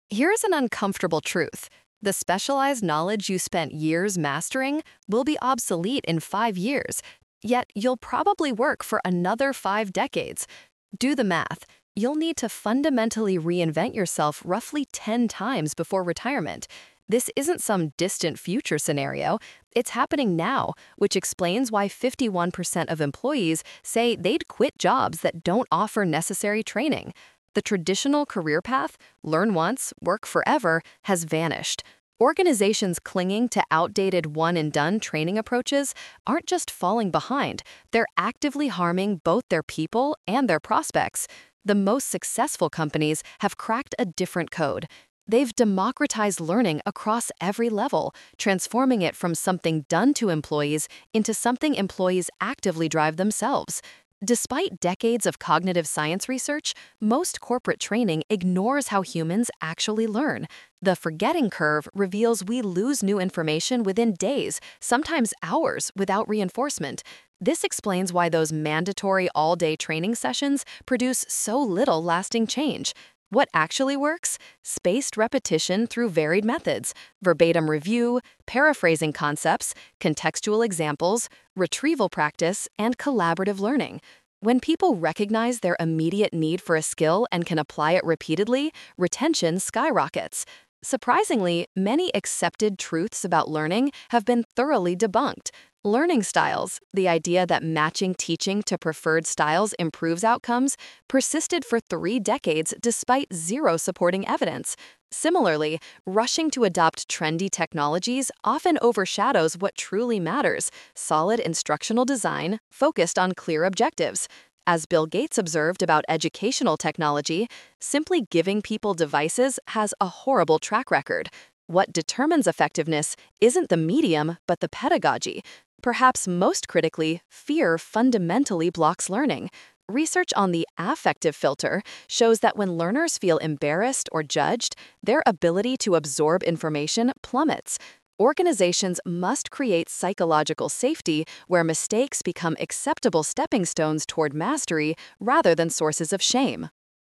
Here's an uncomfortable truth. The specialized knowledge you spent years mastering will be obsolete in 5 years, yet you'll probably work for another 5 decades. Do the math. You'll need to fundamentally reinvent yourself roughly 10 times before retirement. This isn't some distant future scenario. It's happening now, which explains why 51% of employees say they'd quit jobs that don't offer necessary training. The traditional career path, learn once, work forever, has vanished. Organizations clinging to outdated one-and-done training approaches aren't just falling behind, they're actively harming both their people and their prospects. The most successful companies have cracked a different code. They've democratized learning across every level, transforming it from something done to employees into something employees actively drive themselves. Despite decades of cognitive science research, most corporate training ignores how humans actually learn. The forgetting curve reveals we lose new information within days, sometimes hours, without reinforcement. This explains why those mandatory all-day training sessions produce so little lasting change. What actually works? Spaced repetition through varied methods, verbatim review, paraphrasing concepts, contextual examples, retrieval practice, and collaborative learning. When people recognize their immediate need for a skill and can apply it repeatedly, retention skyrockets. Surprisingly, many accepted truths about learning have been thoroughly debunked. Learning styles, the idea that matching teaching to preferred styles improves outcomes, persisted for 3 decades despite zero supporting evidence. Similarly, rushing to adopt trendy technologies often overshadows what truly matters: solid instructional design focused on clear objectives. As Bill Gates observed about educational technology, simply giving people devices has a horrible track record. What determines effectiveness isn't the medium, but the pedagogy. Perhaps most critically, fear fundamentally blocks learning. Research on the affective filter shows that when learners feel embarrassed or judged, their ability to absorb information plummets. Organizations must create psychological safety where mistakes become acceptable stepping stones toward mastery rather than sources of shame.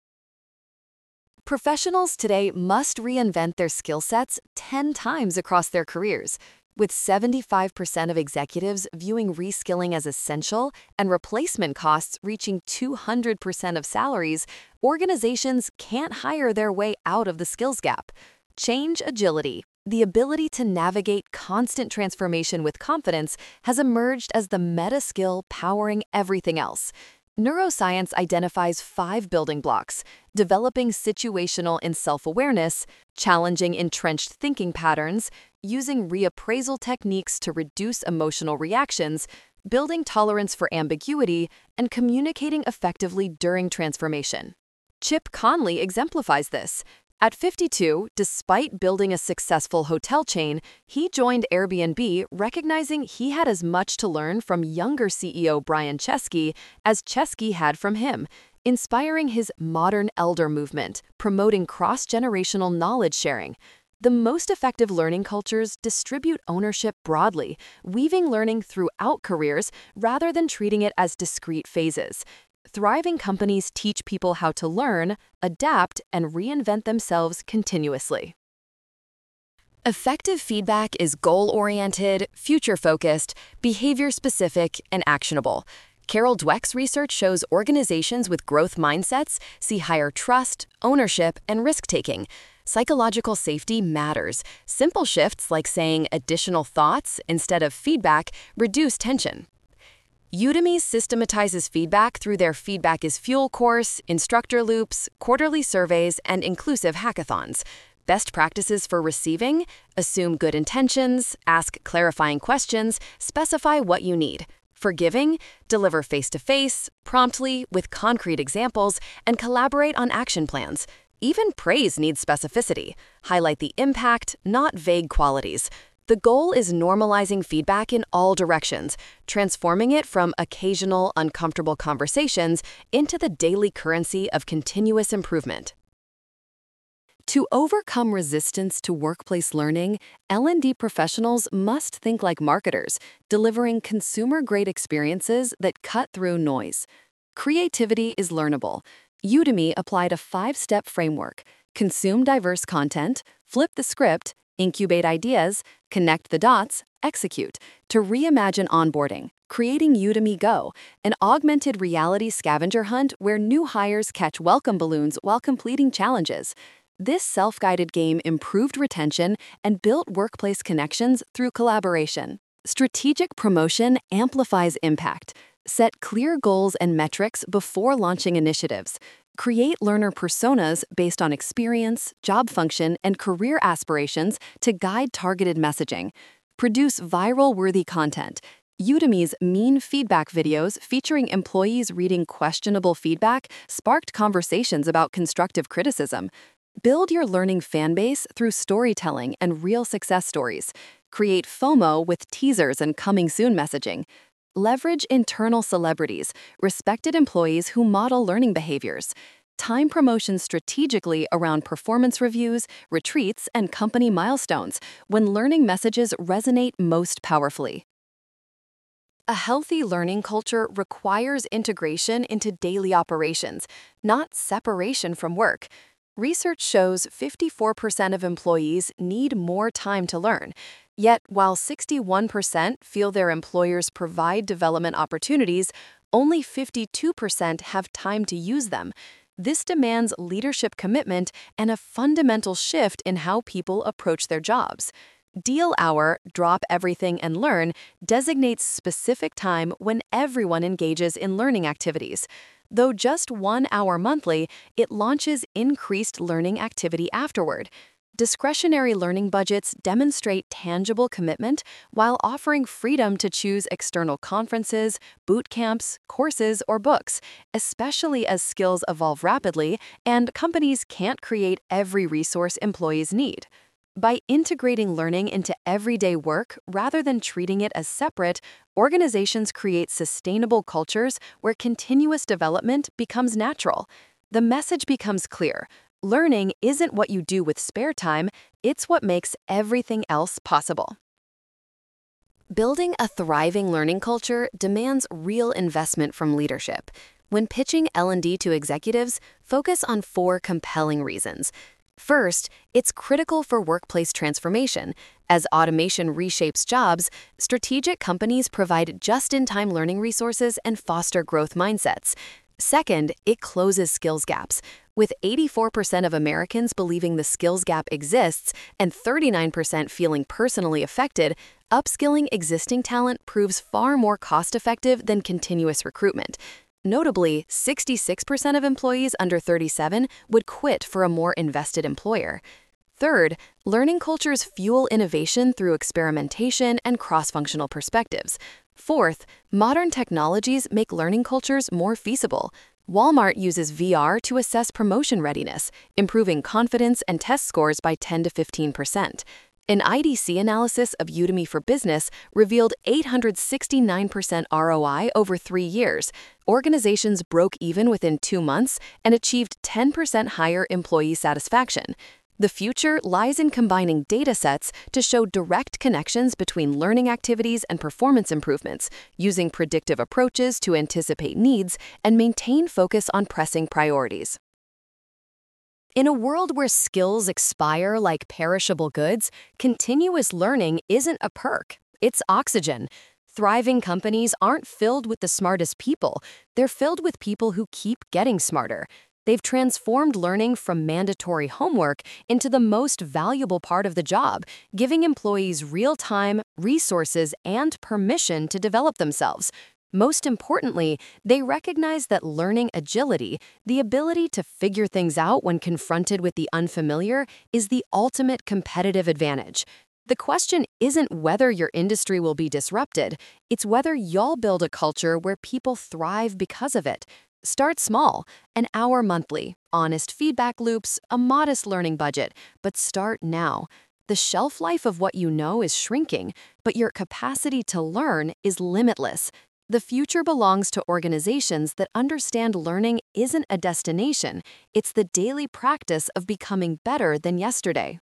Professionals today must reinvent their skill sets 10 times across their careers. With 75% of executives viewing reskilling as essential and replacement costs reaching 200% of salaries, organizations can't hire their way out of the skills gap. Change agility, the ability to navigate constant transformation with confidence, has emerged as the meta skill powering everything else. Neuroscience identifies 5 building blocks: developing situational and self-awareness, challenging entrenched thinking patterns, using reappraisal techniques to reduce emotional reactions, building tolerance for ambiguity, and communicating effectively during transformation. Chip Conley exemplifies this. At 52, despite building a successful hotel chain, he joined Airbnb recognizing he had as much to learn from younger CEO Brian Chesky as Chesky had from him, inspiring his modern elder movement, promoting cross-generational knowledge sharing. The most effective learning cultures distribute ownership broadly, weaving learning throughout careers rather than treating it as discrete phases. Thriving companies teach people how to learn, adapt, and reinvent themselves continuously. Effective feedback is goal-oriented, future-focused, behavior-specific, and actionable. Carol Dweck's research shows organizations with growth mindsets see higher trust, ownership, and risk-taking. Psychological safety matters. Simple shifts like saying additional thoughts instead of feedback reduce tension. Udemy systematizes feedback through their Feedback is Fuel course, instructor loops, quarterly surveys, and inclusive hackathons. Best practices for receiving: assume good intentions, ask clarifying questions, specify what you need. For giving: deliver face-to-face, promptly, with concrete examples, and collaborate on action plans. Even praise needs specificity. Highlight the impact, not vague qualities. The goal is normalizing feedback in all directions, transforming it from occasional, uncomfortable conversations into the daily currency of continuous improvement. To overcome resistance to workplace learning, L&D professionals must think like marketers, delivering consumer-grade experiences that cut through noise. Creativity is learnable. Udemy applied a 5-step framework: Consume diverse content, flip the script, incubate ideas, connect the dots, execute to reimagine onboarding, creating Udemy Go, an augmented reality scavenger hunt where new hires catch welcome balloons while completing challenges. This self-guided game improved retention and built workplace connections through collaboration. Strategic promotion amplifies impact. Set clear goals and metrics before launching initiatives. Create learner personas based on experience, job function, and career aspirations to guide targeted messaging. Produce viral-worthy content. Udemy's mean feedback videos featuring employees reading questionable feedback sparked conversations about constructive criticism. Build your learning fanbase through storytelling and real success stories. Create FOMO with teasers and coming soon messaging. Leverage internal celebrities, respected employees who model learning behaviors. Time promotions strategically around performance reviews, retreats, and company milestones when learning messages resonate most powerfully. A healthy learning culture requires integration into daily operations, not separation from work. Research shows 54% of employees need more time to learn. Yet, while 61% feel their employers provide development opportunities, only 52% have time to use them. This demands leadership commitment and a fundamental shift in how people approach their jobs. Deal Hour, Drop Everything and Learn, designates specific time when everyone engages in learning activities. Though just 1 hour monthly, it launches increased learning activity afterward. Discretionary learning budgets demonstrate tangible commitment while offering freedom to choose external conferences, boot camps, courses, or books, especially as skills evolve rapidly and companies can't create every resource employees need. By integrating learning into everyday work rather than treating it as separate, organizations create sustainable cultures where continuous development becomes natural. The message becomes clear. Learning isn't what you do with spare time, it's what makes everything else possible. Building a thriving learning culture demands real investment from leadership. When pitching L&D to executives, focus on 4 compelling reasons. First, it's critical for workplace transformation. As automation reshapes jobs, strategic companies provide just-in-time learning resources and foster growth mindsets. Second, it closes skills gaps. With 84% of Americans believing the skills gap exists and 39% feeling personally affected, upskilling existing talent proves far more cost-effective than continuous recruitment. Notably, 66% of employees under 37 would quit for a more invested employer. Third, learning cultures fuel innovation through experimentation and cross-functional perspectives. Fourth, modern technologies make learning cultures more feasible. Walmart uses VR to assess promotion readiness, improving confidence and test scores by 10 to 15%. An IDC analysis of Udemy for Business revealed 869% ROI over 3 years. Organizations broke even within 2 months and achieved 10% higher employee satisfaction. The future lies in combining data sets to show direct connections between learning activities and performance improvements, using predictive approaches to anticipate needs and maintain focus on pressing priorities. In a world where skills expire like perishable goods, continuous learning isn't a perk, it's oxygen. Thriving companies aren't filled with the smartest people, they're filled with people who keep getting smarter. They've transformed learning from mandatory homework into the most valuable part of the job, giving employees real time, resources, and permission to develop themselves. Most importantly, they recognize that learning agility, the ability to figure things out when confronted with the unfamiliar, is the ultimate competitive advantage. The question isn't whether your industry will be disrupted, it's whether you'll build a culture where people thrive because of it. Start small, an hour monthly, honest feedback loops, a modest learning budget, but start now. The shelf life of what you know is shrinking, but your capacity to learn is limitless. The future belongs to organizations that understand learning isn't a destination, it's the daily practice of becoming better than yesterday.